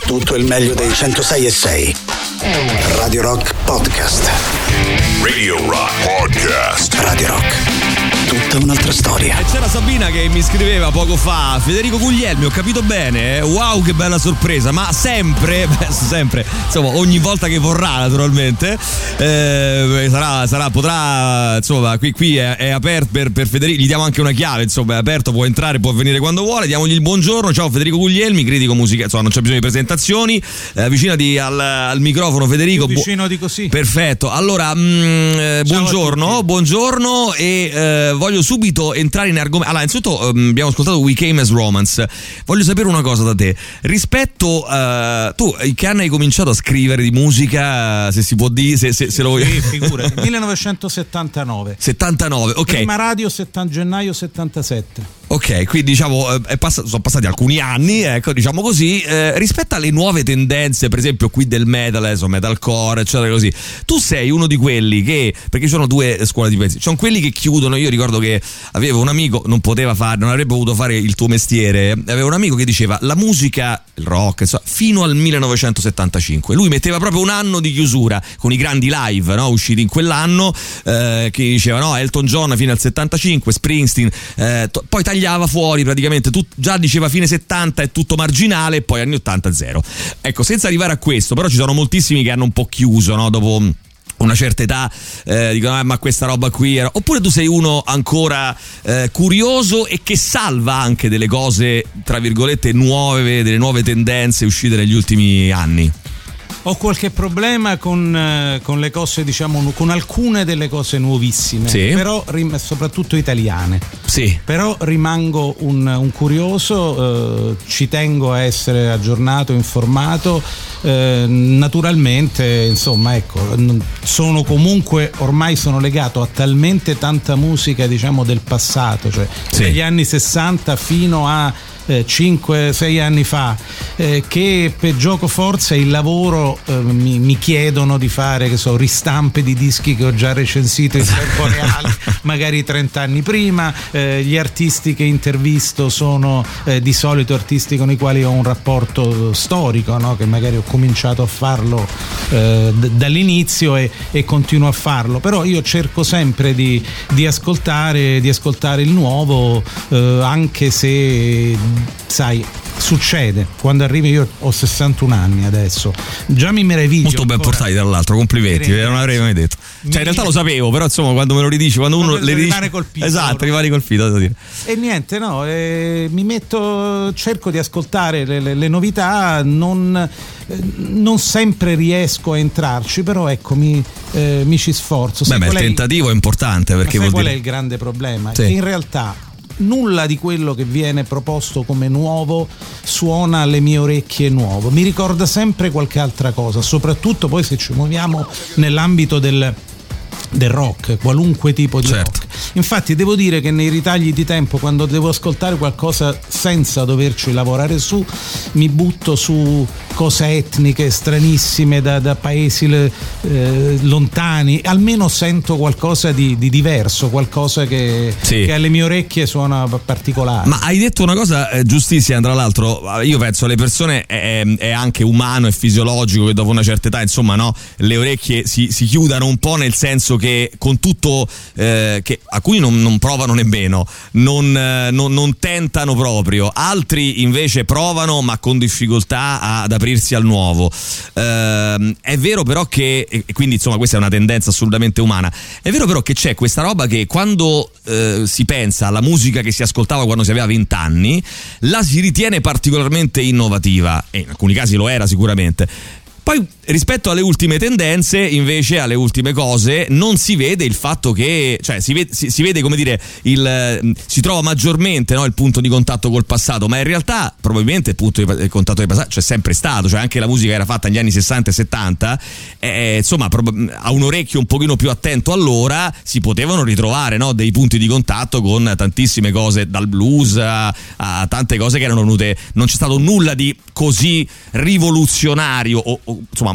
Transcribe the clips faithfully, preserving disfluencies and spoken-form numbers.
tutto il meglio dei centosei e sei. Radio Rock Podcast. Radio Rock Podcast. Radio Rock. Tutta un'altra storia. E c'era Sabina che mi scriveva poco fa: Federico Guglielmi, ho capito bene, eh? Wow, che bella sorpresa, ma sempre, beh, sempre, insomma, ogni volta che vorrà, naturalmente, eh, sarà, sarà, potrà, insomma, qui, qui è, è aperto per, per Federico, gli diamo anche una chiave, insomma, è aperto, può entrare, può venire quando vuole, diamogli il buongiorno. Ciao Federico Guglielmi, critico musicale, insomma, non c'è bisogno di presentazioni, eh, avvicinati al, al microfono, Federico. Più vicino di così. Perfetto, allora, mh, eh, buongiorno, buongiorno e eh, voglio subito entrare in argomento. Allora, innanzitutto um, abbiamo ascoltato We Came as Romance. Voglio sapere una cosa da te. Rispetto uh, tu, che anno hai cominciato a scrivere di musica, se si può dire, se, se, se lo vuoi. Sì, figura. millenovecentosettantanove. settantanove, ok. Prima radio settanta gennaio settantasette. Ok, quindi diciamo è pass- sono passati alcuni anni, ecco, diciamo così, eh, rispetto alle nuove tendenze, per esempio qui del metal, insomma, metalcore, eccetera, così. Tu sei uno di quelli che, perché ci sono due scuole di pensiero, ci sono quelli che chiudono. Io ricordo che avevo un amico, non poteva fare, non avrebbe potuto fare il tuo mestiere, avevo un amico che diceva la musica, il rock, insomma, fino al millenovecentosettantacinque. Lui metteva proprio un anno di chiusura con i grandi live, no, usciti in quell'anno, eh, che diceva no, Elton John fino al settantacinque, Springsteen, eh, to- poi tagliava fuori praticamente, tut- già diceva fine settanta è tutto marginale e poi anni ottanta zero. Ecco, senza arrivare a questo, però ci sono moltissimi che hanno un po' chiuso, no, dopo una certa età, eh, dicono ah, ma questa roba qui era... Oppure tu sei uno ancora eh, curioso e che salva anche delle cose tra virgolette nuove, delle nuove tendenze uscite negli ultimi anni? Ho qualche problema con, eh, con le cose, diciamo, con alcune delle cose nuovissime, sì. Però rim- soprattutto italiane. Sì. Però rimango un, un curioso, eh, ci tengo a essere aggiornato, informato. Eh, naturalmente, insomma, ecco, sono comunque, ormai sono legato a talmente tanta musica, diciamo, del passato, cioè sì. Dagli anni sessanta fino a cinque sei anni fa, eh, che per gioco forza il lavoro eh, mi, mi chiedono di fare, che so, ristampe di dischi che ho già recensito in tempo reale magari trenta anni prima. Eh, gli artisti che intervisto sono eh, di solito artisti con i quali ho un rapporto storico, no? Che magari ho cominciato a farlo eh, d- dall'inizio e, e continuo a farlo, però io cerco sempre di, di ascoltare di ascoltare il nuovo, eh, anche se sai, succede quando arrivi. Io ho sessantuno anni adesso, già mi meraviglio. Molto ben ancora. Portati, tra l'altro, complimenti, non avrei mai detto. Cioè, in realtà lo sapevo, però insomma, quando me lo ridici, quando uno le ridici, rimane colpito. Esatto, rimane colpito, devo dire. E niente, no, eh, mi metto, cerco di ascoltare le, le, le novità, non, eh, non sempre riesco a entrarci, però ecco, mi, eh, mi ci sforzo. Beh, ma il tentativo il... è importante, perché ma sai vuol qual dire... è il grande problema? Sì. Che in realtà nulla di quello che viene proposto come nuovo suona alle mie orecchie nuovo, mi ricorda sempre qualche altra cosa, soprattutto poi se ci muoviamo nell'ambito del del rock, qualunque tipo di certo. rock. Infatti devo dire che nei ritagli di tempo, quando devo ascoltare qualcosa senza doverci lavorare su, mi butto su cose etniche stranissime da, da paesi eh, lontani, almeno sento qualcosa di, di diverso, qualcosa che, sì. che alle mie orecchie suona particolare. Ma hai detto una cosa eh, giustissima, tra l'altro. Io penso alle persone è, è anche umano e fisiologico che dopo una certa età, insomma, no, le orecchie si, si chiudano un po', nel senso che con tutto eh, che alcuni non, non provano nemmeno, non, eh, non, non tentano proprio, altri invece provano ma con difficoltà ad aprirsi al nuovo. Eh, è vero però che, e quindi insomma questa è una tendenza assolutamente umana, è vero però che c'è questa roba che quando eh, si pensa alla musica che si ascoltava quando si aveva venti anni, la si ritiene particolarmente innovativa, e in alcuni casi lo era sicuramente. Poi rispetto alle ultime tendenze, invece, alle ultime cose, non si vede il fatto che, cioè si vede, si, si vede come dire, il, si trova maggiormente, no, il punto di contatto col passato, ma in realtà probabilmente il punto di contatto del passato c'è sempre stato, cioè anche la musica era fatta negli anni sessanta e settanta, eh, insomma, prob- a un orecchio un pochino più attento allora si potevano ritrovare, no, dei punti di contatto con tantissime cose, dal blues a, a tante cose che erano venute, non c'è stato nulla di così rivoluzionario o, o insomma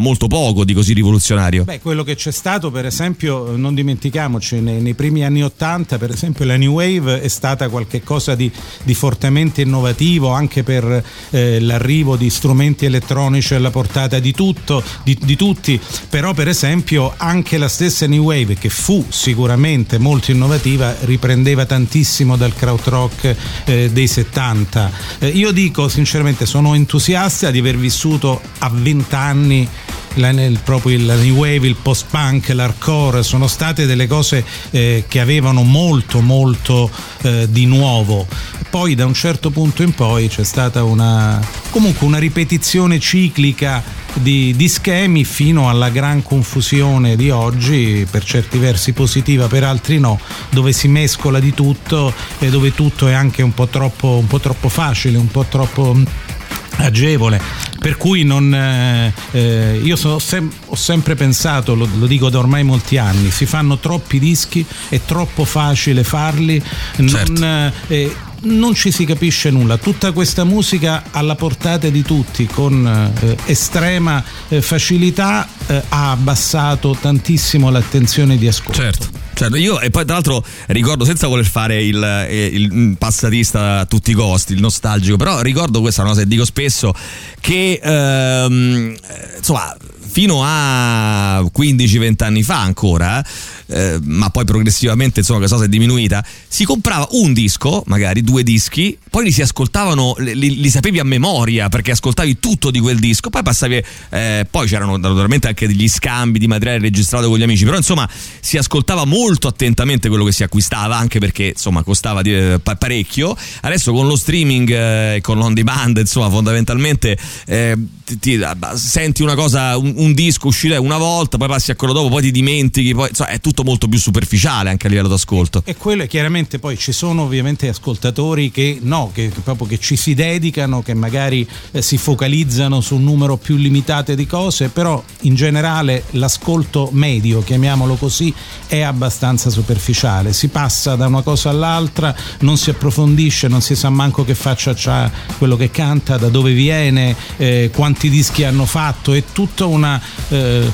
molto poco di così rivoluzionario. Beh, quello che c'è stato, per esempio, non dimentichiamoci, nei, nei primi anni ottanta, per esempio, la New Wave è stata qualche cosa di, di fortemente innovativo, anche per eh, l'arrivo di strumenti elettronici alla portata di tutto, di, di tutti. Però, per esempio, anche la stessa New Wave, che fu sicuramente molto innovativa, riprendeva tantissimo dal krautrock eh, dei settanta. Eh, io dico sinceramente, sono entusiasta di aver vissuto a vent'anni La, il, proprio il new wave, il post-punk, l'hardcore, sono state delle cose eh, che avevano molto molto eh, di nuovo. Poi da un certo punto in poi c'è stata una comunque una ripetizione ciclica di, di schemi fino alla gran confusione di oggi, per certi versi positiva, per altri no, dove si mescola di tutto e dove tutto è anche un po' troppo un po' troppo facile, un po' troppo agevole, per cui non eh, eh, io sono sem- ho sempre pensato, lo, lo dico da ormai molti anni, si fanno troppi dischi, è troppo facile farli, certo. non, eh, non ci si capisce nulla. Tutta questa musica alla portata di tutti con eh, estrema eh, facilità eh, ha abbassato tantissimo l'attenzione di ascolto. Certo. Certo, io e poi tra l'altro ricordo, senza voler fare il, il passatista a tutti i costi, il nostalgico, però ricordo questa una cosa che dico spesso, che ehm, insomma fino a quindici venti anni fa ancora, eh, ma poi progressivamente insomma questa cosa è diminuita, si comprava un disco, magari due dischi, poi li si ascoltavano, li, li sapevi a memoria perché ascoltavi tutto di quel disco, poi passavi, eh, poi c'erano naturalmente anche degli scambi di materiale registrato con gli amici, però insomma si ascoltava molto attentamente quello che si acquistava, anche perché insomma costava eh, parecchio. Adesso con lo streaming e eh, con l'on demand, insomma fondamentalmente eh, ti, ti, senti una cosa, un, un disco uscire una volta, poi passi a quello dopo, poi ti dimentichi, poi insomma, è tutto molto più superficiale anche a livello d'ascolto. E quello è chiaramente, poi ci sono ovviamente ascoltatori che no, che, che proprio che ci si dedicano, che magari eh, si focalizzano su un numero più limitato di cose, però in generale l'ascolto medio, chiamiamolo così, è abbastanza superficiale, si passa da una cosa all'altra, non si approfondisce, non si sa manco che faccia c'ha quello che canta, da dove viene, eh, quanti dischi hanno fatto, è tutta una eh,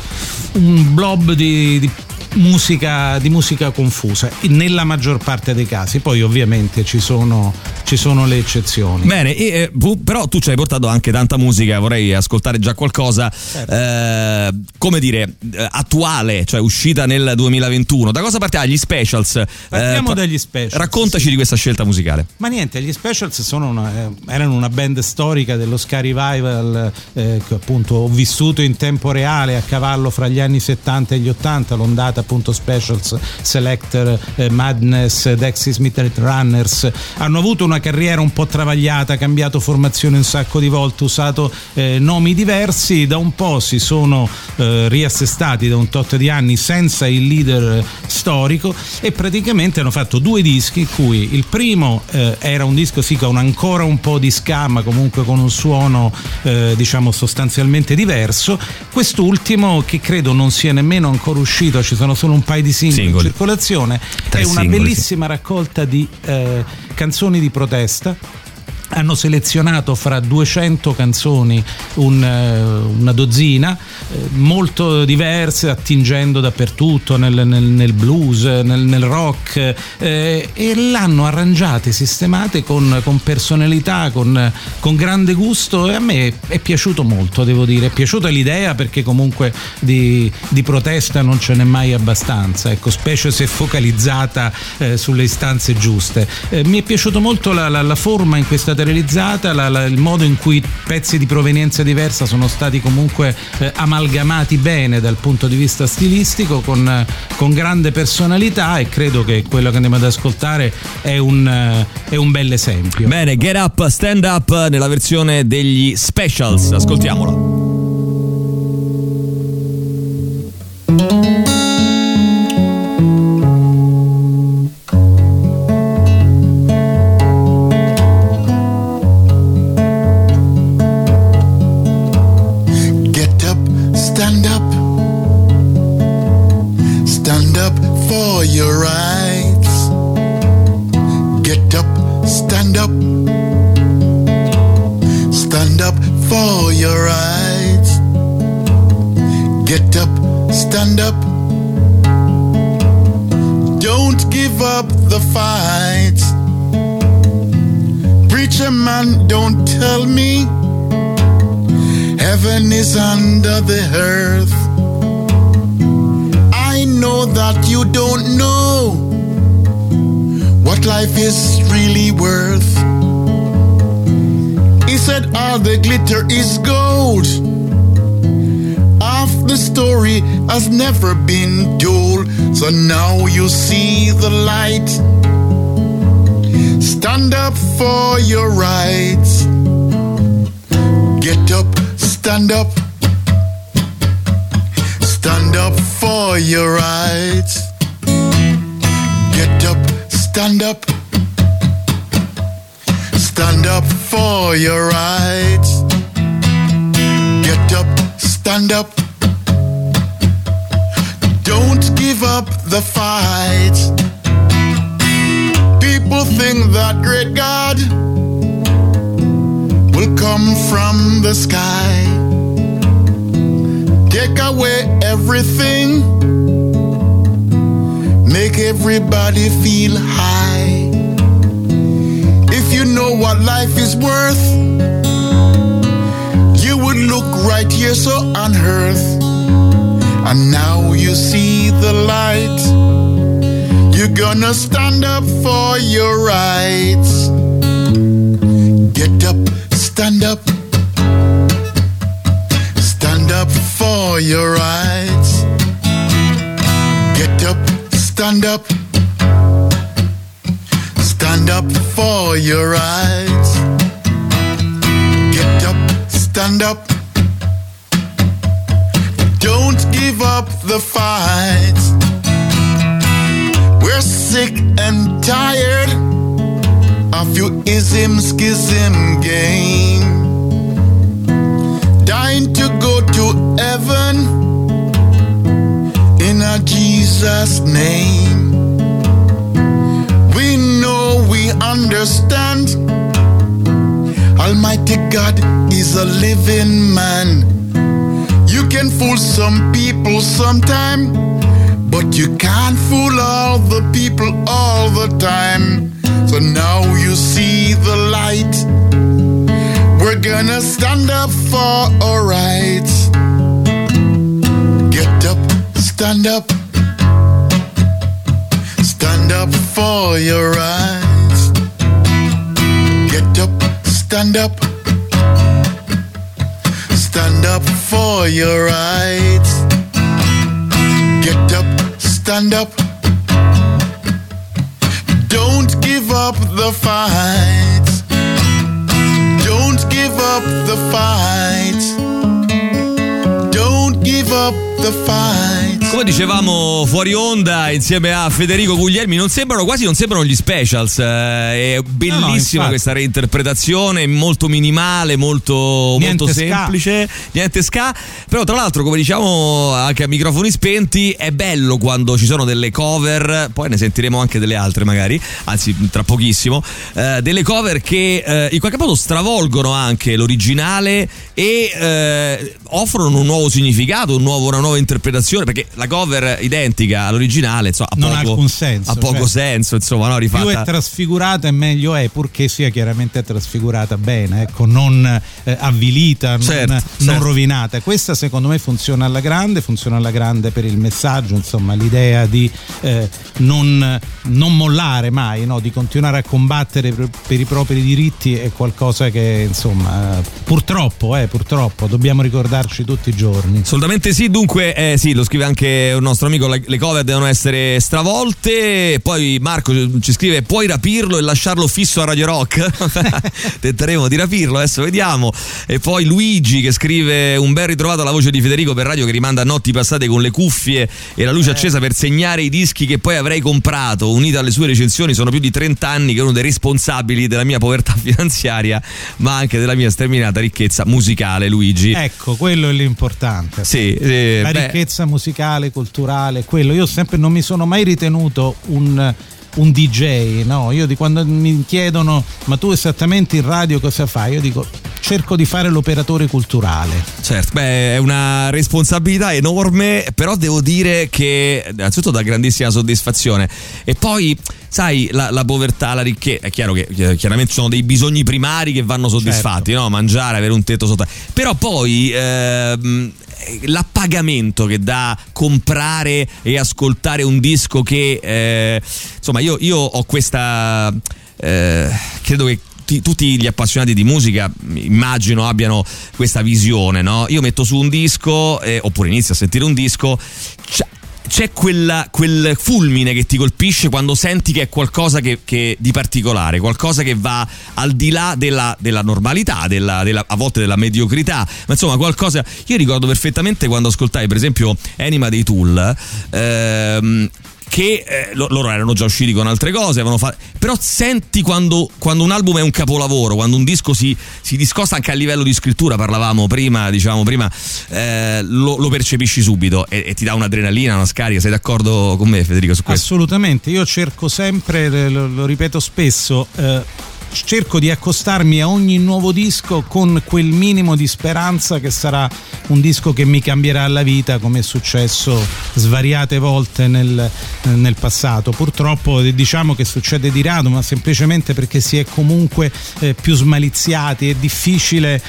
un blob di, di musica di musica confusa nella maggior parte dei casi. Poi ovviamente ci sono ci sono le eccezioni. Bene, e, eh, però tu ci hai portato anche tanta musica, vorrei ascoltare già qualcosa, certo. eh, come dire, attuale, cioè uscita nel duemilaventuno. Da cosa partiamo? Gli Specials. Partiamo eh, dagli Specials. Raccontaci di questa scelta musicale. Ma niente, gli Specials sono una, eh, erano una band storica dello ska revival eh, che appunto ho vissuto in tempo reale a cavallo fra gli anni settanta e gli ottanta, l'ondata appunto Specials, Selector, eh, Madness, Dexys Midnight Runners. Hanno avuto una carriera un po' travagliata, cambiato formazione un sacco di volte, usato eh, nomi diversi, da un po' si sono eh, riassestati da un tot di anni senza il leader storico e praticamente hanno fatto due dischi, in cui il primo eh, era un disco sì con ancora un po' di ska, ma comunque con un suono eh, diciamo sostanzialmente diverso. Quest'ultimo, che credo non sia nemmeno ancora uscito, ci sono solo un paio di singoli, singoli. in circolazione, Tre è una singoli, bellissima sì. raccolta di eh, canzoni di protesta. Hanno selezionato fra duecento canzoni un, una dozzina, eh, molto diverse, attingendo dappertutto nel, nel, nel blues, nel, nel rock, eh, e l'hanno arrangiate, sistemate con, con personalità, con, con grande gusto, e a me è piaciuto molto, devo dire. È piaciuta l'idea, perché comunque di, di protesta non ce n'è mai abbastanza, ecco, specie se focalizzata eh, sulle istanze giuste. Eh, mi è piaciuto molto la, la, la forma in cui è stata realizzata, la, la, il modo in cui pezzi di provenienza diversa sono stati comunque eh, amalgamati bene dal punto di vista stilistico, con, eh, con grande personalità, e credo che quello che andiamo ad ascoltare è un, eh, è un bel esempio. Bene, Get Up, Stand Up nella versione degli Specials, ascoltiamolo. stand up. Don't give up the fight. Preacher man, don't tell me heaven is under the earth. I know that you don't know what life is really worth. He said all the glitter is gold. Half the story has never been told. So now you see the light. Stand up for your rights. Get up, stand up. Stand up for your rights. Get up, stand up. Stand up for your rights. Get up, stand up. Don't give up the fight. People think that great God will come from the sky, take away everything, make everybody feel high. If you know what life is worth, you would look right here so on earth. And now you see the light. You're gonna stand up for your rights. Get up, stand up. Stand up for your rights. Get up, stand up. Stand up for your rights. Get up, stand up. Don't give up the fight. We're sick and tired of your ism, schism game. Dying to go to heaven in a Jesus name. We know, we understand Almighty God is a living man. You can fool some people sometime, but you can't fool all the people all the time. So now you see the light. We're gonna stand up for our rights. Get up, stand up. Stand up for your rights. Get up, stand up. Stand up for your rights. Get up, stand up. Don't give up the fight. Don't give up the fight. Don't give up the fight. Come dicevamo fuori onda insieme a Federico Guglielmi, non sembrano quasi non sembrano gli specials, eh, è bellissima no, no, questa reinterpretazione, molto minimale, molto, molto semplice, ska. niente ska, però tra l'altro come diciamo anche a microfoni spenti è bello quando ci sono delle cover, poi ne sentiremo anche delle altre magari, anzi tra pochissimo, eh, delle cover che eh, in qualche modo stravolgono anche l'originale e eh, offrono un nuovo significato, un nuovo, una nuova interpretazione, perché la cover identica all'originale insomma, ha non poco, ha alcun senso, ha poco cioè, senso insomma, no, rifatta. Più è trasfigurata e meglio è, purché sia chiaramente trasfigurata bene, ecco, non eh, avvilita, certo, non, certo. non rovinata. Questa secondo me funziona alla grande, funziona alla grande per il messaggio, insomma l'idea di eh, non, non mollare mai, no? Di continuare a combattere per, per i propri diritti è qualcosa che insomma eh, purtroppo, eh, purtroppo dobbiamo ricordarci tutti i giorni. Assolutamente sì, dunque eh, sì, lo scrive anche un nostro amico, le cover devono essere stravolte. Poi Marco ci scrive: puoi rapirlo e lasciarlo fisso a Radio Rock? Tenteremo di rapirlo, adesso vediamo. E poi Luigi che scrive: un bel ritrovato alla voce di Federico per radio che rimanda a notti passate con le cuffie e la luce eh. accesa per segnare i dischi che poi avrei comprato. Unita alle sue recensioni sono più di trenta anni che è uno dei responsabili della mia povertà finanziaria ma anche della mia sterminata ricchezza musicale. Luigi, ecco, quello è l'importante. Sì, eh, la beh. ricchezza musicale, culturale, quello. Io sempre non mi sono mai ritenuto un un D J, no? Io di quando mi chiedono ma tu esattamente in radio cosa fai? Io dico cerco di fare l'operatore culturale. Certo, beh, è una responsabilità enorme, però devo dire che innanzitutto dà grandissima soddisfazione e poi sai la, la povertà, la ricchezza, è chiaro che chiaramente ci sono dei bisogni primari che vanno soddisfatti, certo. No? Mangiare, avere un tetto sotto, però poi ehm, l'appagamento che dà comprare e ascoltare un disco che eh, insomma io, io ho questa eh, credo che tutti gli appassionati di musica immagino abbiano questa visione, no? Io metto su un disco eh, oppure inizio a sentire un disco, c'è, c'è quella, quel fulmine che ti colpisce quando senti che è qualcosa che, che di particolare, qualcosa che va al di là della, della normalità, della, della, a volte della mediocrità, ma insomma qualcosa. Io ricordo perfettamente quando ascoltai per esempio Anima dei Tool, ehm, che eh, loro erano già usciti con altre cose, avevano fatto, però senti quando, quando un album è un capolavoro, quando un disco si, si discosta anche a livello di scrittura, parlavamo prima, diciamo prima, eh, lo, lo percepisci subito e, e ti dà un'adrenalina, una scarica. Sei d'accordo con me, Federico, su questo? Assolutamente, io cerco sempre, lo, lo ripeto spesso, eh, cerco di accostarmi a ogni nuovo disco con quel minimo di speranza che sarà un disco che mi cambierà la vita, come è successo svariate volte nel, nel passato. Purtroppo diciamo che succede di rado, ma semplicemente perché si è comunque eh, più smaliziati, è difficile,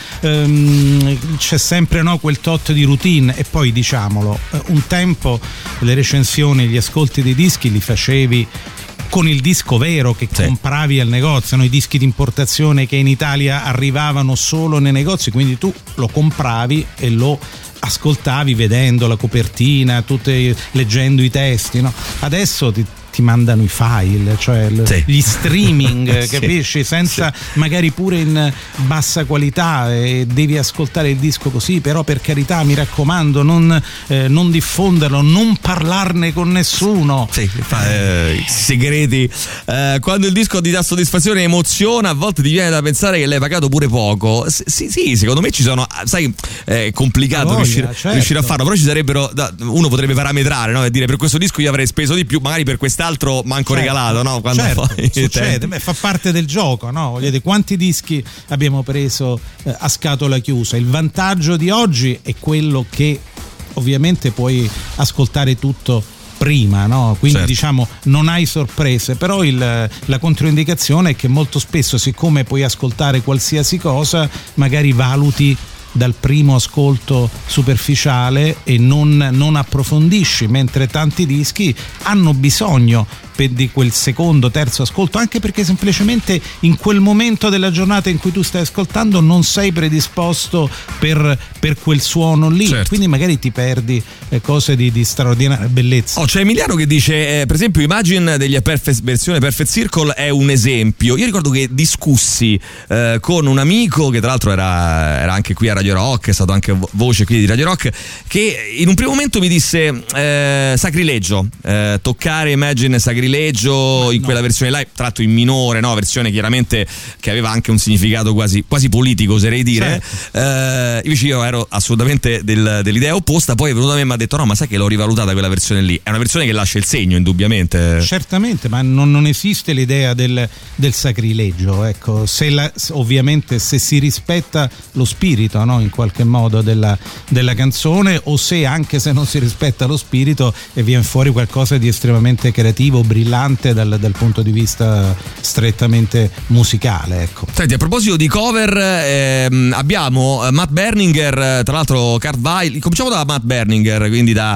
ehm, c'è sempre, no, quel tot di routine. E poi diciamolo, un tempo le recensioni, gli ascolti dei dischi li facevi con il disco vero che sì. compravi al negozio, no? I dischi di importazione che in Italia arrivavano solo nei negozi, quindi tu lo compravi e lo ascoltavi vedendo la copertina, tutte, leggendo i testi, no? Adesso ti ti mandano i file, cioè sì. gli streaming, sì. capisci? Senza sì. magari pure in bassa qualità, e devi ascoltare il disco così, però per carità mi raccomando non, eh, non diffonderlo, non parlarne con nessuno. Sì, fa, eh, segreti. Eh, quando il disco ti dà soddisfazione e emoziona, a volte ti viene da pensare che l'hai pagato pure poco. S- sì, sì, secondo me ci sono, sai, è complicato voglia, riuscire, certo. riuscire a farlo, però ci sarebbero, uno potrebbe parametrare, no? E dire per questo disco io avrei speso di più, magari per questa altro manco certo, regalato, no? Quando certo, poi succede, beh, fa parte del gioco, no? Voglio dire, quanti dischi abbiamo preso eh, a scatola chiusa? Il vantaggio di oggi è quello che ovviamente puoi ascoltare tutto prima, no? Quindi certo. diciamo non hai sorprese, però il, la controindicazione è che molto spesso, siccome puoi ascoltare qualsiasi cosa, magari valuti dal primo ascolto superficiale e non, non approfondisci, mentre tanti dischi hanno bisogno di quel secondo, terzo ascolto, anche perché semplicemente in quel momento della giornata in cui tu stai ascoltando non sei predisposto per, per quel suono lì, certo. quindi magari ti perdi eh, cose di, di straordinaria bellezza. Oh, c'è Emiliano che dice eh, per esempio Imagine degli Perfect, versione Perfect Circle è un esempio. Io ricordo che discussi eh, con un amico che tra l'altro era, era anche qui a Radio Rock, è stato anche voce qui di Radio Rock, che in un primo momento mi disse eh, sacrilegio, eh, toccare Imagine sacrilegio in quella no. versione live, tra l'altro in minore, no? Versione chiaramente che aveva anche un significato quasi, quasi politico, oserei dire. Certo. Eh, invece io ero assolutamente del, dell'idea opposta, poi è venuto a me e mi ha detto no, ma sai che l'ho rivalutata quella versione lì, è una versione che lascia il segno indubbiamente. Certamente, ma non, non esiste l'idea del, del sacrilegio, ecco, se la, ovviamente se si rispetta lo spirito, no? In qualche modo della, della canzone, o se anche se non si rispetta lo spirito e viene fuori qualcosa di estremamente creativo, brillante dal, dal punto di vista strettamente musicale, ecco. Senti, a proposito di cover, ehm, abbiamo Matt Berninger, tra l'altro Cartwheel. Cominciamo da Matt Berninger, quindi da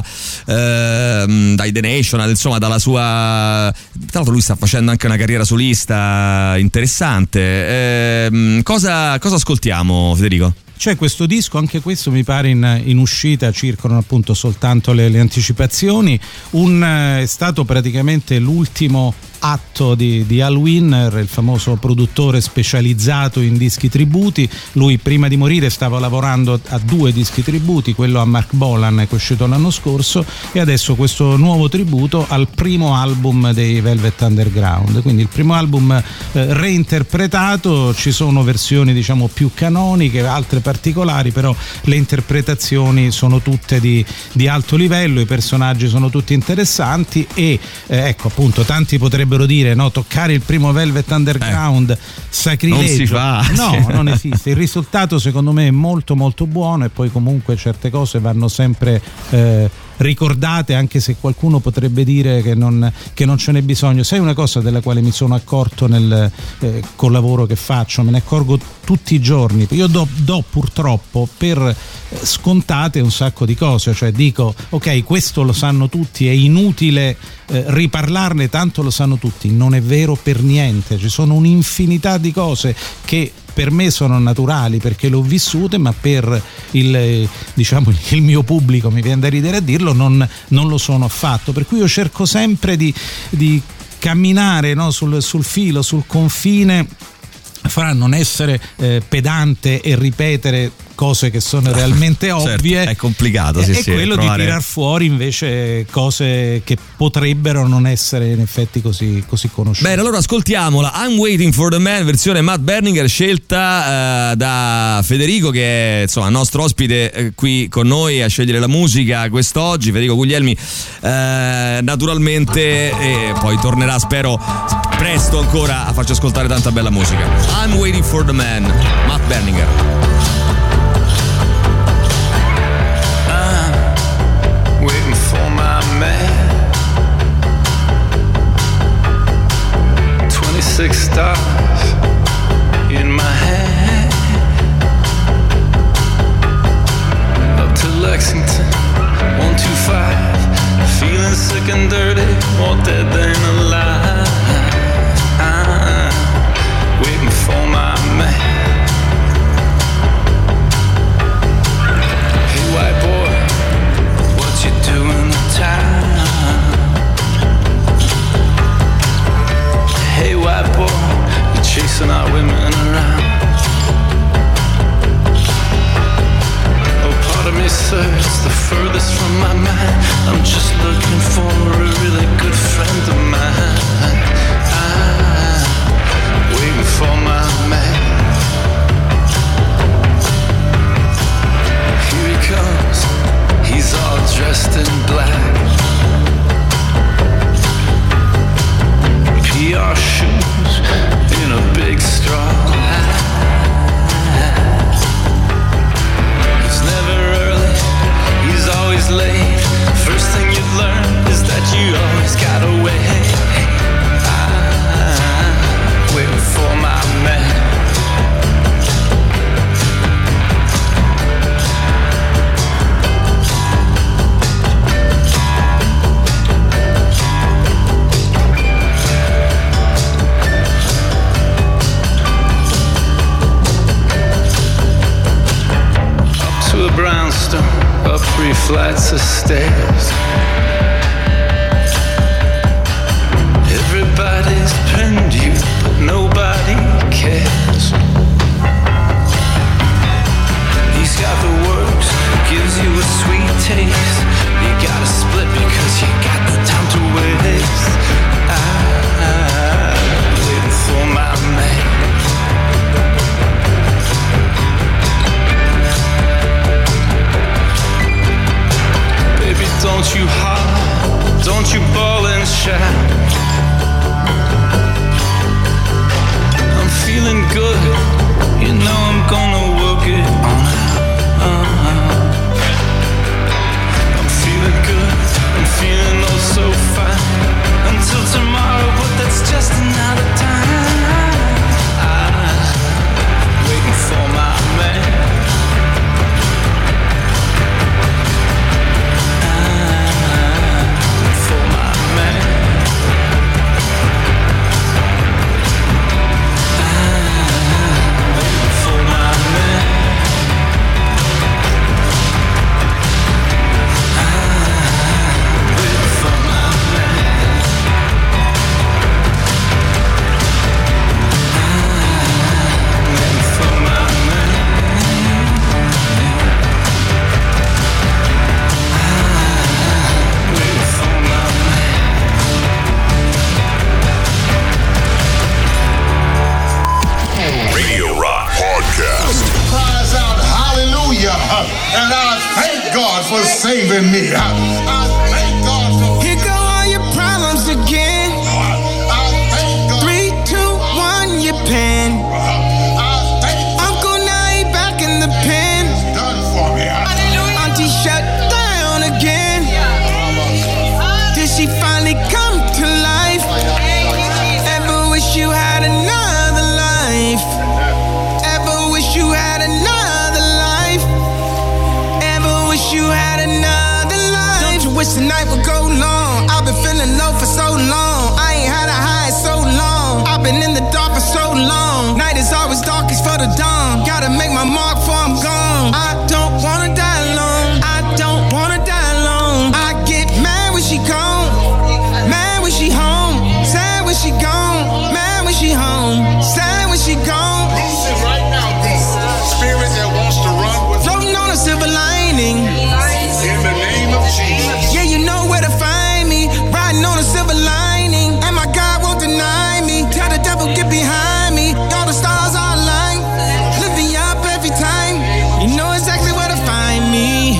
ehm, dai The National, insomma dalla sua, tra l'altro lui sta facendo anche una carriera solista interessante. Ehm, cosa, cosa ascoltiamo, Federico? C'è questo disco, anche questo mi pare in, in uscita, circolano appunto soltanto le, le anticipazioni. Un, è stato praticamente l'ultimo atto di, di Al Winner, il famoso produttore specializzato in dischi tributi. Lui prima di morire stava lavorando a due dischi tributi, quello a Mark Bolan che è uscito l'anno scorso, e adesso questo nuovo tributo al primo album dei Velvet Underground, quindi il primo album eh, reinterpretato. Ci sono versioni diciamo più canoniche, altre particolari, però le interpretazioni sono tutte di, di alto livello, i personaggi sono tutti interessanti e eh, ecco appunto tanti potrebbero potrebbero dire, no, toccare il primo Velvet Underground, eh, sacrilegio. Non si fa. No, non esiste. Il risultato secondo me è molto molto buono, e poi comunque certe cose vanno sempre eh, ricordate, anche se qualcuno potrebbe dire che non, che non ce n'è bisogno. Sai una cosa della quale mi sono accorto nel eh, col lavoro che faccio, me ne accorgo tutti i giorni. Io do, do purtroppo per scontate un sacco di cose, cioè dico ok, questo lo sanno tutti, è inutile eh, riparlarne, tanto lo sanno tutti. Non è vero per niente, ci sono un'infinità di cose che per me sono naturali perché le ho vissute, ma per il, diciamo, il mio pubblico, mi viene da ridere a dirlo, non, non lo sono affatto. Per cui io cerco sempre di, di camminare, no, sul, sul filo, sul confine fra non essere eh, pedante e ripetere cose che sono realmente ovvie. Certo, è complicato, sì, e sì, quello trovare... di tirar fuori invece cose che potrebbero non essere in effetti così, così conosciute. Bene, allora ascoltiamola, I'm Waiting for the Man, versione Matt Berninger, scelta eh, da Federico, che è insomma nostro ospite eh, qui con noi a scegliere la musica quest'oggi, Federico Guglielmi, eh, naturalmente, e poi tornerà, spero presto ancora, a farci ascoltare tanta bella musica. I'm Waiting for the Man, Matt Berninger. Waiting for my man. Twenty-six stars in my hand. Up to Lexington, one two five. Feeling sick and dirty, more dead than alive. I'm waiting for my man. Hey white boy, what you doing in town? Hey white boy, you're chasing our women around. Oh pardon me sir, it's the furthest from my mind. I'm just looking for a really good friend of mine. I'm waiting for my man. Here he comes, he's all dressed in black. P R shoes in a big straw hat. He's never early, he's always late. First thing you learn is that you always gotta wait. I'm waiting for my man. A brownstone, up three flights of stairs. Everybody's pinned you, but nobody cares. He's got the works, gives you a sweet taste. You gotta split because you got the time to waste. I'm waiting for my man. Don't you holler, don't you bawl and shout. I'm feeling good, you know I'm gonna work it on out. I'm feeling good, I'm feeling oh so fine. Until tomorrow, but that's just another time. I'm waiting for my man. And I thank God for saving me. I, I thank God for... Here go all your problems again. I, I wish you had another life. Don't you wish the night would go long? I've been feeling low for so long. I ain't had a high in so long. I've been in the dark for so long. Night is always darkest for the dawn. Gotta make my mark before I'm gone. I don't wanna die alone. I don't wanna die alone. I get mad when she gone. Mad when she home. Sad when she gone. Mad when she home. Sad when she gone. Listen right now, this spirit that wants to run with Floating on a silver lining. in the name of Jesus. Yeah, you know where to find me. Riding on a silver lining. And my God won't deny me. Tell the devil get behind me. All the stars are aligned. Lift me up every time. You know exactly where to find me.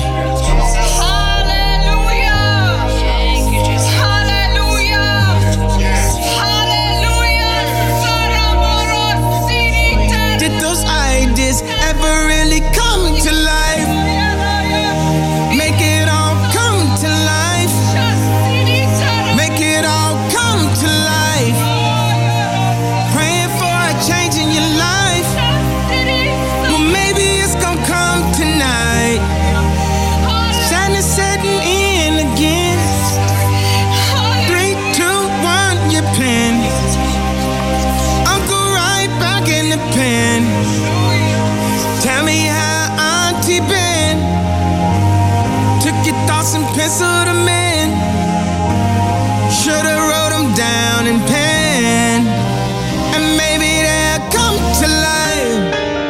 Did those ideas ever really come to life? Make it all come to life. Make it all come to life. Praying for a change in your life. Well, maybe it's gonna come tonight. Sadness setting in again. Three, two, one, your pen. Uncle right back in the pen. Tell me how Auntie been. Took your thoughts and penciled them in. Should've wrote them down in pen. And maybe they'll come to life.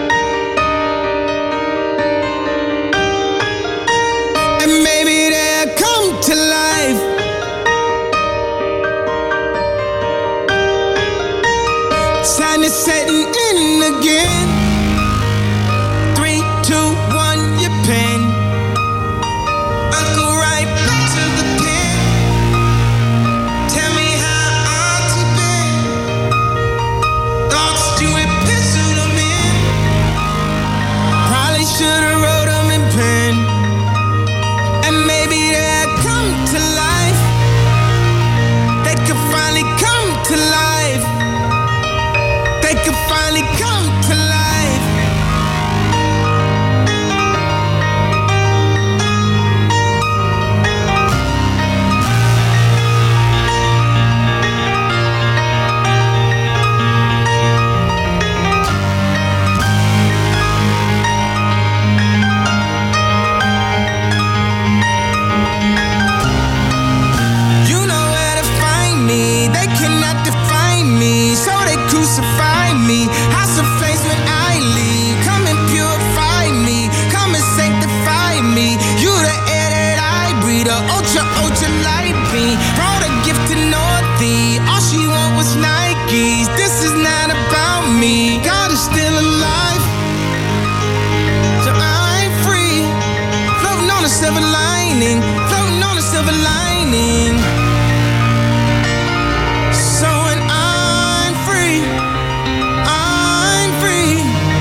And maybe they'll come to life. Sadness setting in again. Three, two, one, your pen. I'll go right back to the pen. Tell me how Auntie been. Thoughts you had penciled them in. Probably should've wrote them in pen. And maybe they'll come to life. They could finally come to life. They could finally come to life. You know where to find me. They cannot define me, so they crucify me. House of flames when I leave. Come and purify me. Come and sanctify me. You the air that I breathe. The ultra, ultra light beam. Brought a gift to Northie. All she want was Nikes. This is not about me. God is still alive. So I'm free. Floating on a silver lining. Floating on a silver lining. So when I'm free, I'm free.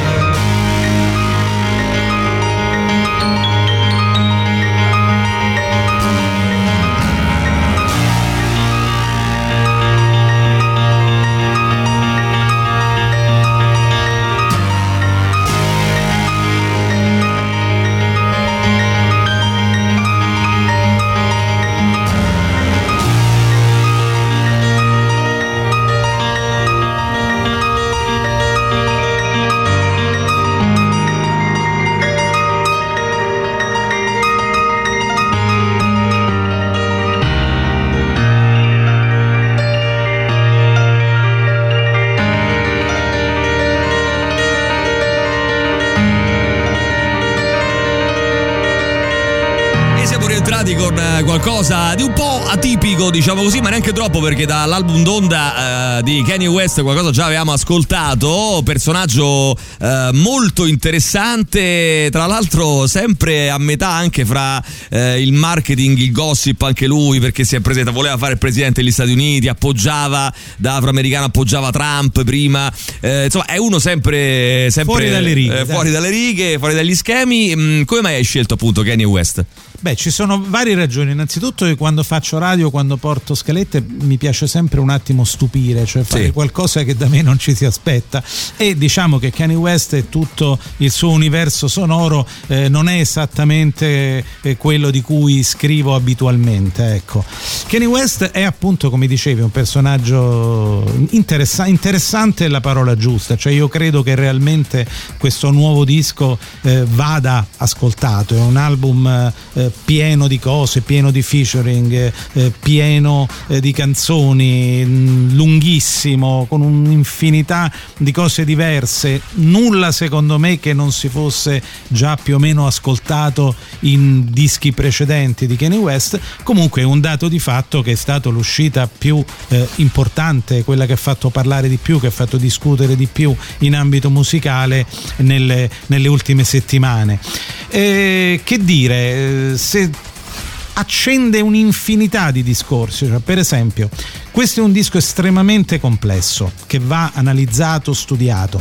Con qualcosa di un po' atipico, diciamo così, ma neanche troppo, perché dall'album d'onda uh, di Kanye West qualcosa già avevamo ascoltato. Personaggio uh, molto interessante, tra l'altro sempre a metà anche fra uh, il marketing, il gossip, anche lui, perché si è presentato, voleva fare il presidente degli Stati Uniti, appoggiava da afroamericano, appoggiava Trump prima, uh, insomma è uno sempre, sempre fuori dalle righe, uh, fuori dalle righe, fuori dagli schemi. Mm, come mai hai scelto appunto Kanye West? Beh, ci sono sono varie ragioni. Innanzitutto che quando faccio radio, quando porto scalette, mi piace sempre un attimo stupire, cioè fare sì. qualcosa che da me non ci si aspetta, e diciamo che Kanye West e tutto il suo universo sonoro eh, non è esattamente eh, quello di cui scrivo abitualmente, ecco. Kanye West è appunto, come dicevi, un personaggio interessa- interessante è la parola giusta, cioè io credo che realmente questo nuovo disco eh, vada ascoltato. È un album eh, pieno di cose, pieno di featuring, eh, pieno eh, di canzoni, mh, lunghissimo, con un'infinità di cose diverse, nulla secondo me che non si fosse già più o meno ascoltato in dischi precedenti di Kanye West. Comunque è un dato di fatto che è stata l'uscita più eh, importante, quella che ha fatto parlare di più, che ha fatto discutere di più in ambito musicale nelle, nelle ultime settimane. Eh, che dire, eh, se accende un'infinità di discorsi, cioè, per esempio questo è un disco estremamente complesso che va analizzato, studiato.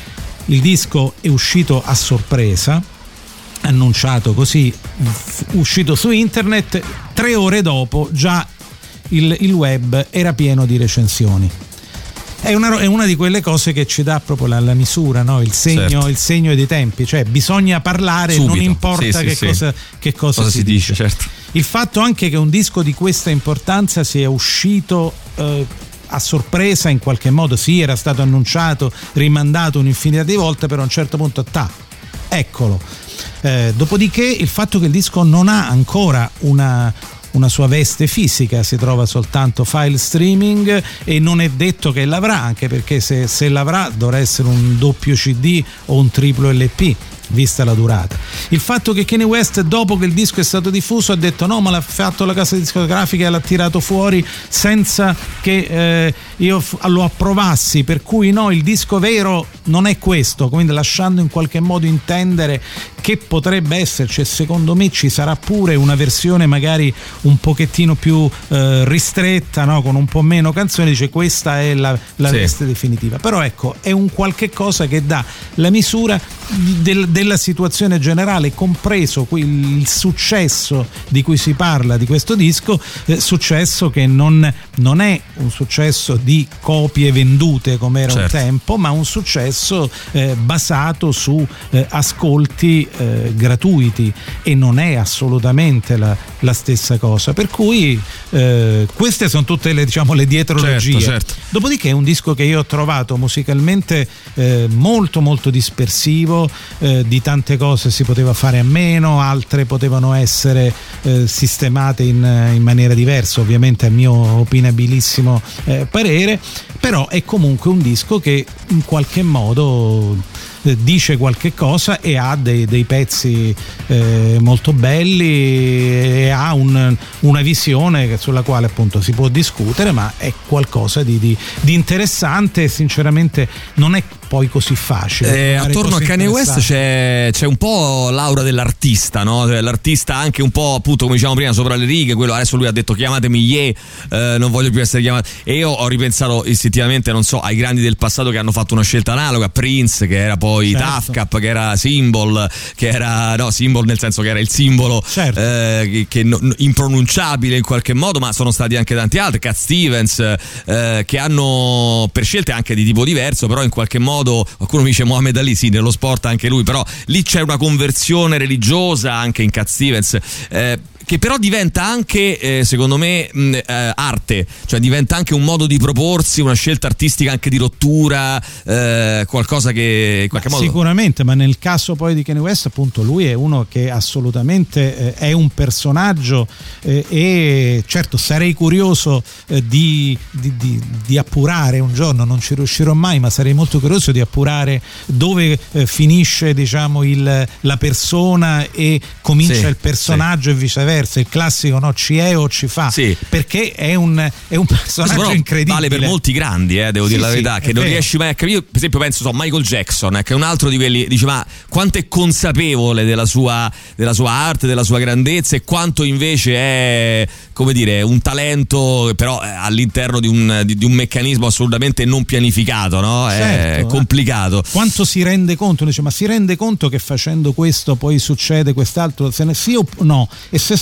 Il disco è uscito a sorpresa, annunciato così, uscito su internet, tre ore dopo già il, il web era pieno di recensioni. È una, è una di quelle cose che ci dà proprio la, la misura, no? Il segno, certo. il segno dei tempi, cioè bisogna parlare, subito. Non importa sì, che, sì, cosa, sì. che cosa, cosa si, si dice. dice, certo. Il fatto anche che un disco di questa importanza sia uscito eh, a sorpresa in qualche modo, sì, era stato annunciato, rimandato un'infinità di volte, però a un certo punto ta, eccolo. Eh, dopodiché il fatto che il disco non ha ancora una una sua veste fisica, si trova soltanto file streaming, e non è detto che l'avrà, anche perché se, se l'avrà dovrà essere un doppio C D o un triplo L P, vista la durata. Il fatto che Kanye West, dopo che il disco è stato diffuso, ha detto no, ma l'ha fatto la casa discografica e l'ha tirato fuori senza che eh, io f- lo approvassi, per cui no, il disco vero non è questo, quindi lasciando in qualche modo intendere che potrebbe esserci, e secondo me ci sarà pure una versione magari un pochettino più eh, ristretta, no? Con un po' meno canzoni, dice questa è la, la sì. veste definitiva. Però ecco, è un qualche cosa che dà la misura del, della situazione generale, compreso il successo di cui si parla di questo disco, eh, successo che non, non è un successo di copie vendute come era certo. un tempo, ma un successo eh, basato su eh, ascolti eh, gratuiti, e non è assolutamente la, la stessa cosa, per cui eh, queste sono tutte le, diciamo, le dietrologie. Certo, certo. Dopodiché è un disco che io ho trovato musicalmente eh, molto molto dispersivo, eh, di tante cose si poteva fare a meno, altre potevano essere eh, sistemate in, in maniera diversa, ovviamente a mio opinabilissimo eh, parere, però è comunque un disco che in qualche modo eh, dice qualche cosa e ha dei, dei pezzi eh, molto belli, e ha un, una visione sulla quale appunto si può discutere, ma è qualcosa di, di, di interessante, e sinceramente non è poi così facile. Eh, attorno a Kanye West c'è, c'è un po' l'aura dell'artista, no? L'artista anche un po', appunto, come dicevamo prima, sopra le righe. Quello, adesso lui ha detto chiamatemi Ye, eh, non voglio più essere chiamato. E io ho ripensato istintivamente, non so, ai grandi del passato che hanno fatto una scelta analoga. Prince, che era poi certo. Daft Cap, che era Symbol, che era no Symbol nel senso che era il simbolo, certo. eh, che, che no, impronunciabile in qualche modo, ma sono stati anche tanti altri, Cat Stevens, eh, che hanno, per scelte anche di tipo diverso, però in qualche modo, qualcuno mi dice Mohammed Ali, sì, nello sport anche lui, però lì c'è una conversione religiosa anche in Cat Stevens, eh, che però diventa anche, eh, secondo me, mh, eh, arte, cioè diventa anche un modo di proporsi, una scelta artistica anche di rottura, eh, qualcosa che in qualche modo... Sicuramente, ma nel caso poi di Kanye West, appunto, lui è uno che assolutamente eh, è un personaggio, eh, e certo sarei curioso eh, di, di, di, di appurare un giorno, non ci riuscirò mai, ma sarei molto curioso di appurare dove eh, finisce, diciamo, il, la persona e comincia sì, il personaggio, sì. E viceversa. Il classico, no, ci è o ci fa, sì. Perché è un, è un personaggio incredibile. Vale per molti grandi, eh, devo sì, dire la sì, verità, che non vero. riesci mai a capire. Io, per esempio, penso so Michael Jackson, eh, che è un altro di quelli, dice, ma quanto è consapevole della sua, della sua arte, della sua grandezza, e quanto invece è, come dire, un talento però all'interno di un, di, di un meccanismo assolutamente non pianificato, no? Certo, è complicato. Quanto si rende conto? Dice, ma si rende conto che facendo questo poi succede quest'altro? Se ne sì o no? E se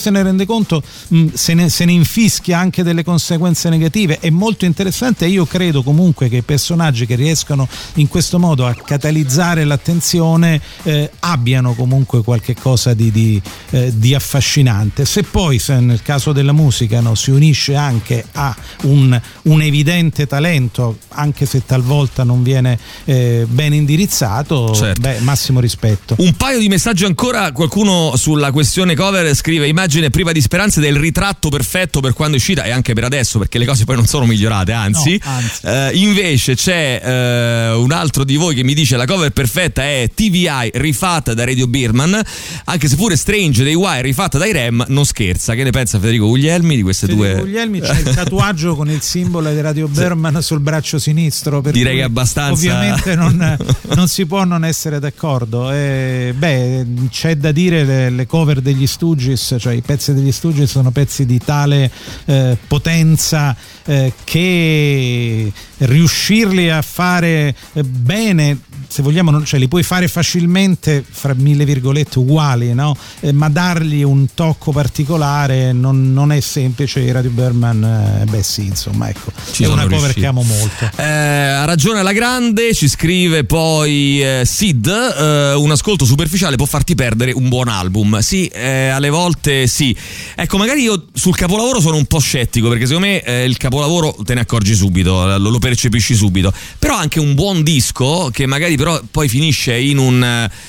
se ne rende conto mh, se, ne, se ne infischia anche delle conseguenze negative. È molto interessante, e io credo comunque che i personaggi che riescono in questo modo a catalizzare l'attenzione eh, abbiano comunque qualche cosa di, di, eh, di affascinante. Se poi se nel caso della musica no, si unisce anche a un, un evidente talento, anche se talvolta non viene eh, ben indirizzato, certo. Beh, massimo rispetto. Un paio di messaggi ancora. Qualcuno sulla questione cover scrive: immagine priva di speranze del ritratto perfetto per quando è uscita e anche per adesso, perché le cose poi non sono migliorate, anzi, no, anzi. Eh, invece c'è eh, un altro di voi che mi dice: la cover perfetta è T V I rifatta da Radio Birman, anche se pure Strange dei Wire rifatta dai Rem non scherza. Che ne pensa Federico Guglielmi di queste Federico due? Guglielmi c'è il tatuaggio con il simbolo di Radio Birman sul braccio sinistro, per direi cui che è abbastanza, ovviamente non, non si può non essere d'accordo. E, beh, c'è da dire le, le cover degli Stooges, cioè i pezzi degli Stooges sono pezzi di tale eh, potenza eh, che riuscirli a fare eh, bene, se vogliamo, non, cioè li puoi fare facilmente fra mille virgolette uguali, no? Eh, ma dargli un tocco particolare non, non è semplice. I Radio Birman, eh, beh sì, insomma, ecco, ci è una cover riusciti. che amo molto. Eh, ha ragione alla grande, ci scrive poi eh, Sid, eh, un ascolto superficiale può farti perdere un buon album. Sì, eh, alle volte sì. Ecco, magari io sul capolavoro sono un po' scettico, perché secondo me eh, il capolavoro te ne accorgi subito, lo, lo percepisci subito. Però anche un buon disco che magari però poi finisce in un,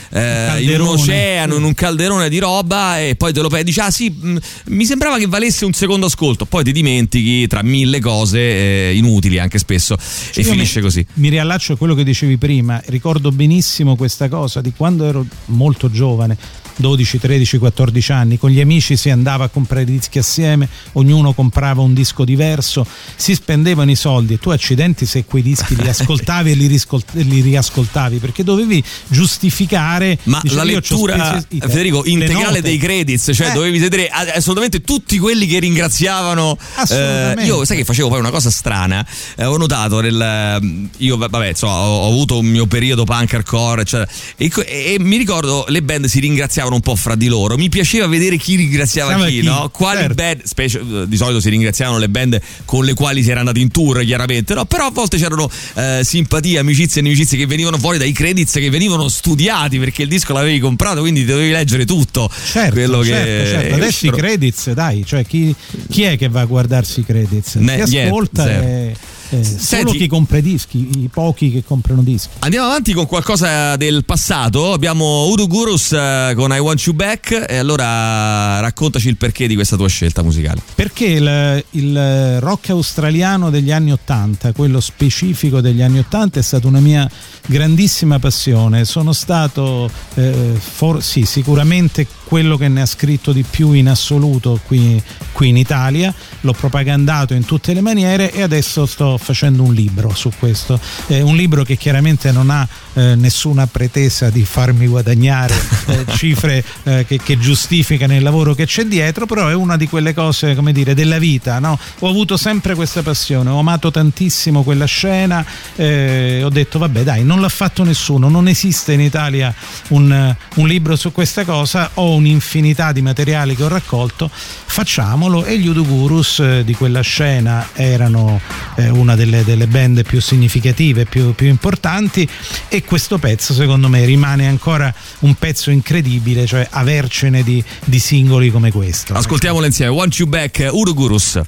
eh, in un oceano, in un calderone di roba, e poi te lo dici: ah sì, mh, mi sembrava che valesse un secondo ascolto, poi ti dimentichi tra mille cose eh, inutili anche spesso, cioè, e finisce mi, così. Mi riallaccio a quello che dicevi prima, ricordo benissimo questa cosa di quando ero molto giovane, dodici, tredici, quattordici anni, con gli amici si andava a comprare dischi assieme, ognuno comprava un disco diverso, si spendevano i soldi e tu accidenti se quei dischi li ascoltavi e li, riscolt- li riascoltavi, perché dovevi giustificare. Ma dicevi, la lettura, Federico, integrale dei credits, cioè eh. dovevi vedere assolutamente tutti quelli che ringraziavano. Assolutamente. Eh, io sai che facevo poi una cosa strana, eh, ho notato nel, io vabbè insomma ho, ho avuto un mio periodo punk hardcore eccetera, e, e, e mi ricordo le band si ringraziavano un po' fra di loro, mi piaceva vedere chi ringraziava chi, chi, no? Quali certo. band, specie, di solito si ringraziavano le band con le quali si era andati in tour, chiaramente, no? Però a volte c'erano eh, simpatie, amicizie e inimicizie che venivano fuori dai credits, che venivano studiati perché il disco l'avevi comprato, quindi dovevi leggere tutto. Certo, quello certo, che certo. Adesso i credits, dai, cioè chi, chi è che va a guardarsi i credits? Ne, chi ascolta niente, e Eh, solo chi compra dischi, i pochi che comprano dischi. Andiamo avanti con qualcosa del passato. Abbiamo Udo Gurus uh, con I Want You Back, e allora raccontaci il perché di questa tua scelta musicale. Perché il, il rock australiano degli anni ottanta, quello specifico degli anni ottanta, è stata una mia grandissima passione. Sono stato eh, for, sì, sicuramente quello che ne ha scritto di più in assoluto qui, qui in Italia, l'ho propagandato in tutte le maniere e adesso sto facendo un libro su questo, eh, un libro che chiaramente non ha eh, nessuna pretesa di farmi guadagnare eh, cifre eh, che, che giustificano il lavoro che c'è dietro, però è una di quelle cose, come dire, della vita, no? Ho avuto sempre questa passione, ho amato tantissimo quella scena, eh, ho detto vabbè dai, non l'ha fatto nessuno, non esiste in Italia un, un libro su questa cosa, ho un'infinità di materiali che ho raccolto, facciamolo. E gli Udo Gurus eh, di quella scena erano eh, una delle, delle band più significative, più, più importanti, e questo pezzo secondo me rimane ancora un pezzo incredibile, cioè avercene di, di singoli come questo. Ascoltiamolo insieme, Want You Back, Udo Gurus.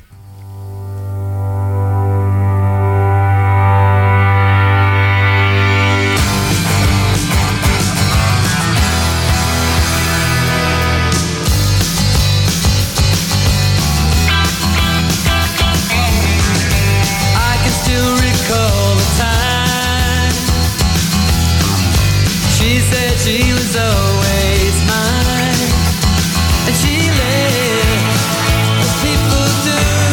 She was always mine, and she let people do.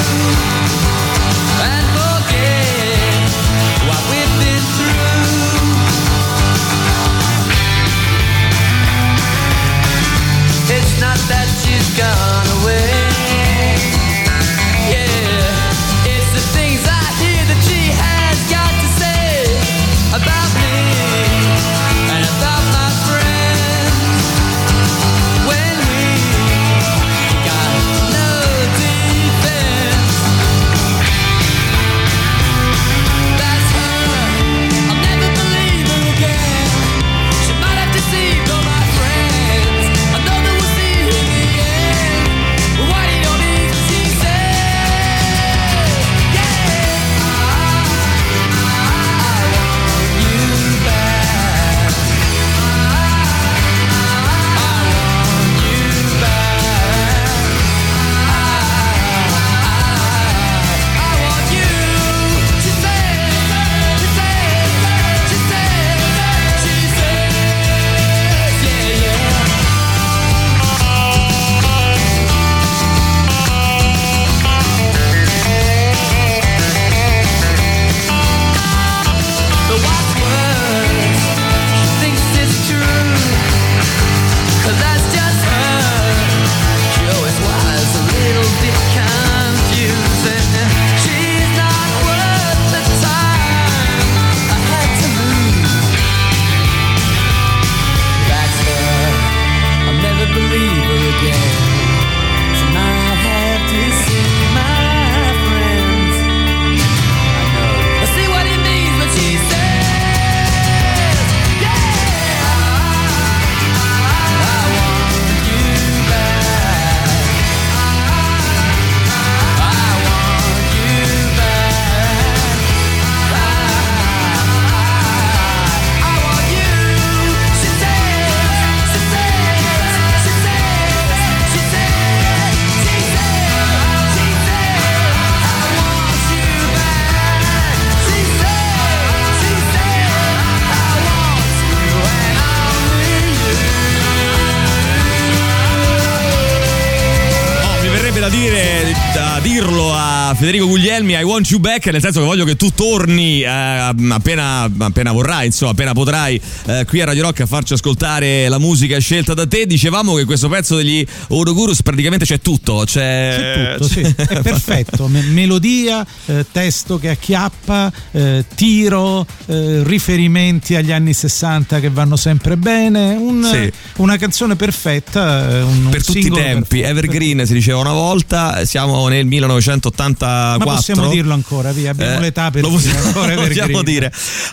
verrebbe da dire, da dirlo a Federico Guglielmi, I want you back, nel senso che voglio che tu torni eh, appena, appena vorrai, insomma, appena potrai eh, qui a Radio Rock a farci ascoltare la musica scelta da te. Dicevamo che questo pezzo degli Ouroboros praticamente c'è tutto, c'è, c'è tutto, c'è... sì, è perfetto, Me- melodia, eh, testo che acchiappa, eh, tiro, eh, riferimenti agli anni sessanta che vanno sempre bene, un, Sì. una canzone perfetta, un, per un tutti i singolo tempi, perfetto. evergreen si diceva una volta, siamo nel millenovecentottantaquattro. Ma possiamo dirlo ancora, via, abbiamo Eh, l'età per lo dire possiamo, ancora lo possiamo evergreen. dire.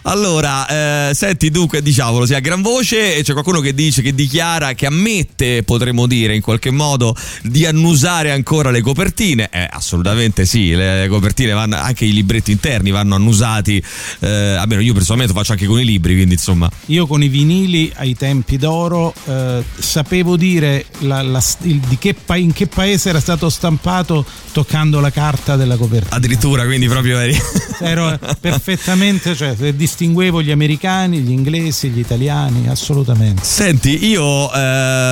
Allora, eh, senti, dunque, diciamolo, si ha gran voce e c'è qualcuno che dice, che dichiara, che ammette, potremmo dire in qualche modo, di annusare ancora le copertine. Eh, assolutamente sì, le copertine vanno, anche i libretti interni vanno annusati, eh, almeno io personalmente lo faccio anche con i libri, quindi insomma. Io con i vinili ai tempi d'oro eh, sapevo dire la, la, il, di che pa- in che paese era stato stampato toccando la carta della copertina. Addirittura, quindi proprio eri... Ero perfettamente, cioè distinguevo gli americani, gli inglesi, gli italiani, assolutamente. Senti, io eh,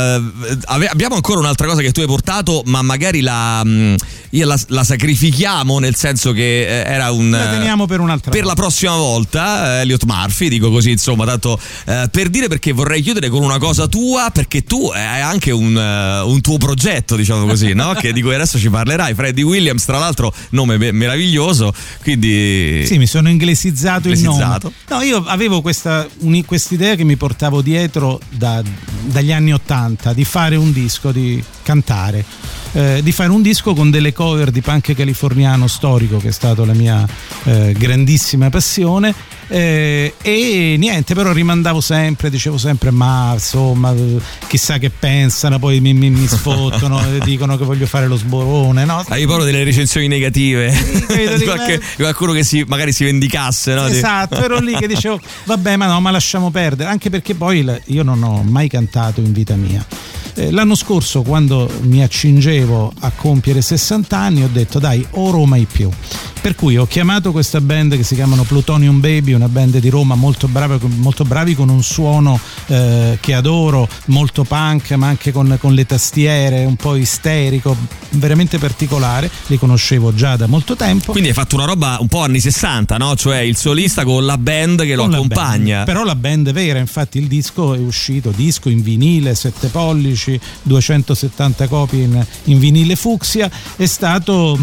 ave- abbiamo ancora un'altra cosa che tu hai portato, ma magari la, mh, io la, la sacrifichiamo, nel senso che eh, era un... La teniamo per un'altra per volta. la prossima volta, eh, Elliot Murphy, dico così, insomma, tanto eh, per dire, perché vorrei chiudere con una cosa tua, perché tu hai anche un, uh, un tuo progetto, diciamo così, no? Che di cui adesso ci parlerai. Freddie Williams, tra l'altro, nome me- meraviglioso, quindi... Sì, mi sono inglesizzato, Inglesizzato. il nome. No, io avevo questa uni- quest'idea che mi portavo dietro da, dagli anni Ottanta, di fare un disco, di cantare, eh, di fare un disco con delle cover di punk californiano storico, che è stata la mia eh, grandissima passione. Eh, e niente, però rimandavo sempre, dicevo sempre ma insomma chissà che pensano, poi mi, mi, mi sfottono e dicono che voglio fare lo sborone, no? Hai paura delle recensioni negative? credo di di qualche, me. qualcuno che si, magari si vendicasse, no? Di- Esatto, ero lì che dicevo vabbè, ma no, ma lasciamo perdere, anche perché poi l- io non ho mai cantato in vita mia. Eh, l'anno scorso, quando mi accingevo a compiere sessanta anni, ho detto dai, ora o mai più. Per cui ho chiamato questa band che si chiamano Plutonium Baby, una band di Roma molto brava, molto bravi, con un suono eh, che adoro, molto punk, ma anche con, con le tastiere, un po' isterico, veramente particolare. Li conoscevo già da molto tempo. Quindi hai fatto una roba un po' anni sessanta, no? Cioè il solista con la band che lo Con la accompagna. band. Però la band vera, infatti il disco è uscito, disco in vinile, sette pollici, duecentosettanta copie in, in vinile fucsia, è stato...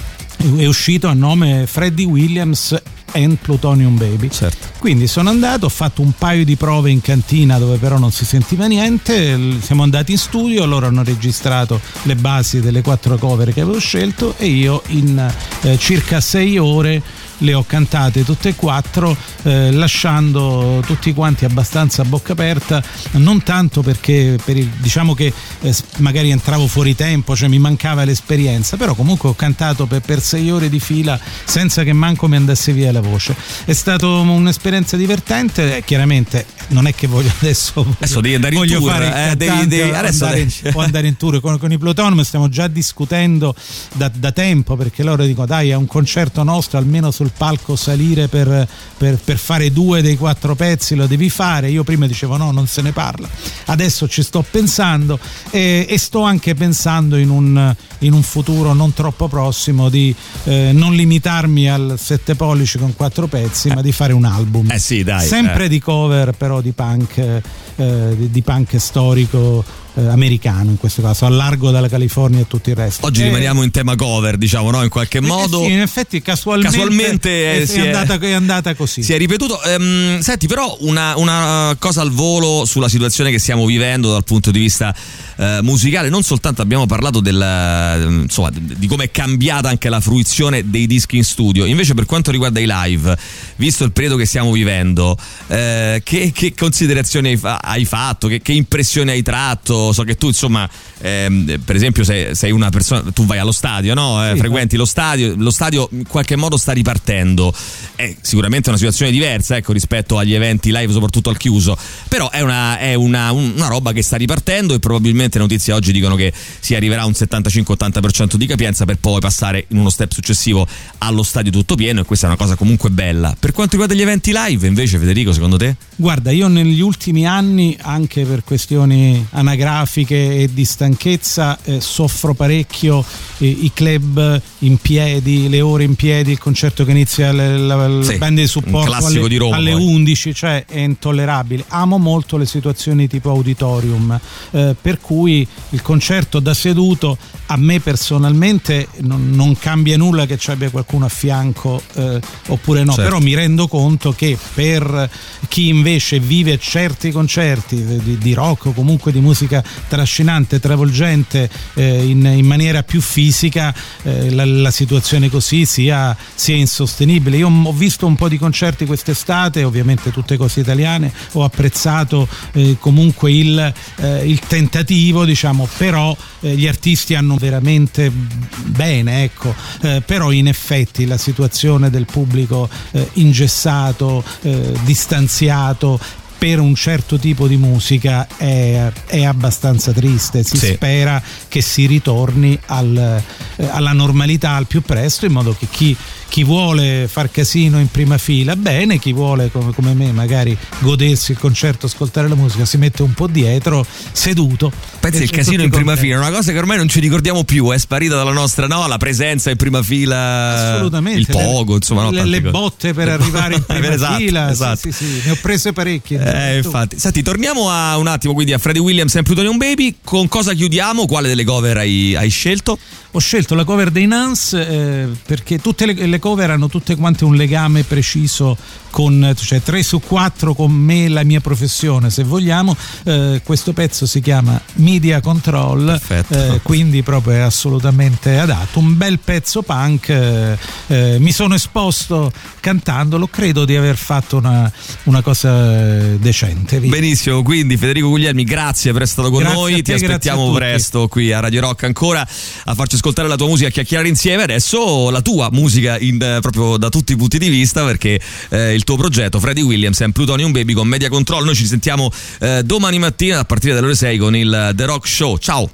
è uscito a nome Freddie Williams and Plutonium Baby. Certo. Quindi sono andato, ho fatto un paio di prove in cantina dove però non si sentiva niente, siamo andati in studio, loro hanno registrato le basi delle quattro cover che avevo scelto e io in eh, circa sei ore le ho cantate tutte e quattro, eh, lasciando tutti quanti abbastanza a bocca aperta, non tanto perché per il, diciamo che eh, magari entravo fuori tempo, cioè mi mancava l'esperienza, però comunque ho cantato per, per sei ore di fila senza che manco mi andasse via la voce. È stata un'esperienza divertente, eh, chiaramente non è che voglio adesso Adesso devi andare in voglio tour, fare il eh, devi- cantante, devi- o adesso andare, devi- o andare in tour con, con i Plutonium. Stiamo già discutendo da, da tempo, perché loro dicono dai, è un concerto nostro, almeno sul palco salire per, per, per fare due dei quattro pezzi lo devi fare. Io prima dicevo no, non se ne parla, adesso ci sto pensando e, e sto anche pensando in un, in un futuro non troppo prossimo di eh, non limitarmi al sette pollici con quattro pezzi, ma di fare un album Eh sì, dai. sempre eh. di cover, però di punk, eh, di, di punk storico eh, americano in questo caso, a largo dalla California e tutto il resto. Oggi Eh, rimaniamo in tema cover, diciamo, no? In qualche eh modo. sì, in effetti casualmente, Casualmente, è, eh, si è è- andata, è andata così. Si è ripetuto. Ehm, senti, però una, una cosa al volo sulla situazione che stiamo vivendo dal punto di vista eh, musicale. Non soltanto abbiamo parlato del, eh, insomma, di, di come è cambiata anche la fruizione dei dischi in studio. Invece, per quanto riguarda i live, visto il periodo che stiamo vivendo, eh, che, che considerazioni hai, fa- hai fatto? Che, che impressioni hai tratto? So che tu, insomma, ehm, per esempio, sei, sei una persona, tu vai allo stadio, no? Eh, Sì, frequenti lo stadio, lo stadio in qualche modo sta ripartendo. È sicuramente una situazione diversa, ecco, rispetto agli eventi live, soprattutto al chiuso, però è una, è una, una roba che sta ripartendo e probabilmente le notizie oggi dicono che si arriverà a un settantacinque ottanta per cento di capienza per poi passare in uno step successivo allo stadio tutto pieno, e questa è una cosa comunque bella. Per quanto riguarda gli eventi live invece, Federico, secondo te? Guarda, io negli ultimi anni, anche per questioni anagrafiche grafiche e di stanchezza, eh, soffro parecchio eh, i club in piedi, le ore in piedi, il concerto che inizia la, la, la sì, band di supporto alle, di Roma, alle poi. undici, cioè è intollerabile. Amo molto le situazioni tipo auditorium, eh, per cui il concerto da seduto a me personalmente non, non cambia nulla che ci abbia qualcuno a fianco eh, oppure no, certo. Però mi rendo conto che per chi invece vive certi concerti di, di rock o comunque di musica trascinante, travolgente eh, in, in maniera più fisica, eh, la, la situazione così sia, sia insostenibile. Io ho visto un po' di concerti quest'estate, ovviamente tutte cose italiane, ho apprezzato eh, comunque il, eh, il tentativo, diciamo, però eh, gli artisti hanno veramente bene, ecco, eh, però in effetti la situazione del pubblico eh, ingessato, eh, distanziato per un certo tipo di musica è, è abbastanza triste. Si sì. spera che si ritorni al, eh, alla normalità al più presto, in modo che chi, chi vuole far casino in prima fila bene, chi vuole come, come me magari godersi il concerto, ascoltare la musica, si mette un po' dietro seduto. Pensi il casino in prima fila è una cosa che ormai non ci ricordiamo più, è sparita dalla nostra, no? La presenza in prima fila, assolutamente, il pogo, le, insomma, no, le, le cose. botte per arrivare in prima esatto, fila, esatto. Sì, sì, sì, ne ho prese parecchie. Eh, infatti. Senti, torniamo a un attimo quindi a Freddie Williams and Plutonium Baby. Con cosa chiudiamo? Quale delle cover hai, hai scelto? Ho scelto la cover dei Nuns eh, perché tutte le, le cover hanno tutte quante un legame preciso con, cioè tre su quattro con me e la mia professione, se vogliamo. Eh, questo pezzo si chiama Media Control, eh, quindi proprio è assolutamente adatto. Un bel pezzo punk, eh, eh, mi sono esposto cantandolo, credo di aver fatto una, una cosa decente. Via. Benissimo, quindi Federico Guglielmi, grazie per essere stato con Grazie noi, a te, ti aspettiamo presto qui a Radio Rock ancora a farci ascoltare la tua musica, a chiacchierare insieme. Adesso la tua musica in, eh, proprio da tutti i punti di vista, perché eh, il tuo progetto Freddie Williams and Plutonium Baby con Media Control. Noi ci sentiamo eh, domani mattina a partire dalle ore sei con il The Rock Show. Ciao.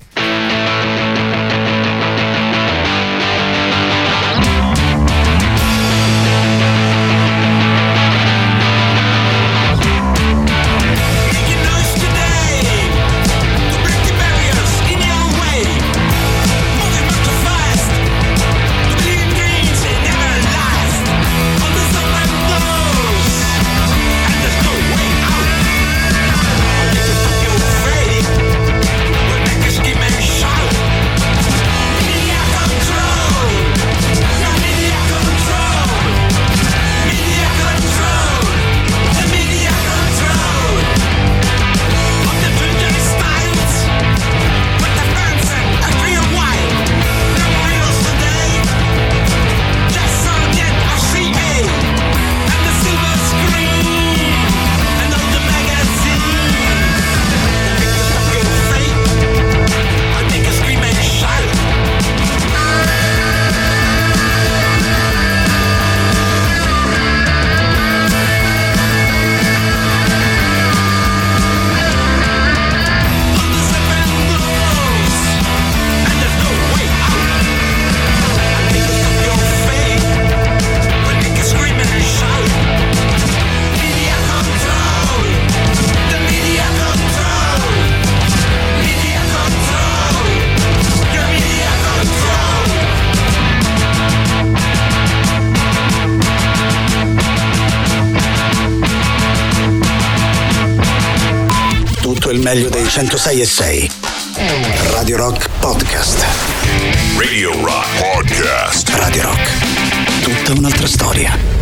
Il meglio dei centosei e sei. Radio Rock Podcast. Radio Rock Podcast. Radio Rock. Tutta un'altra storia.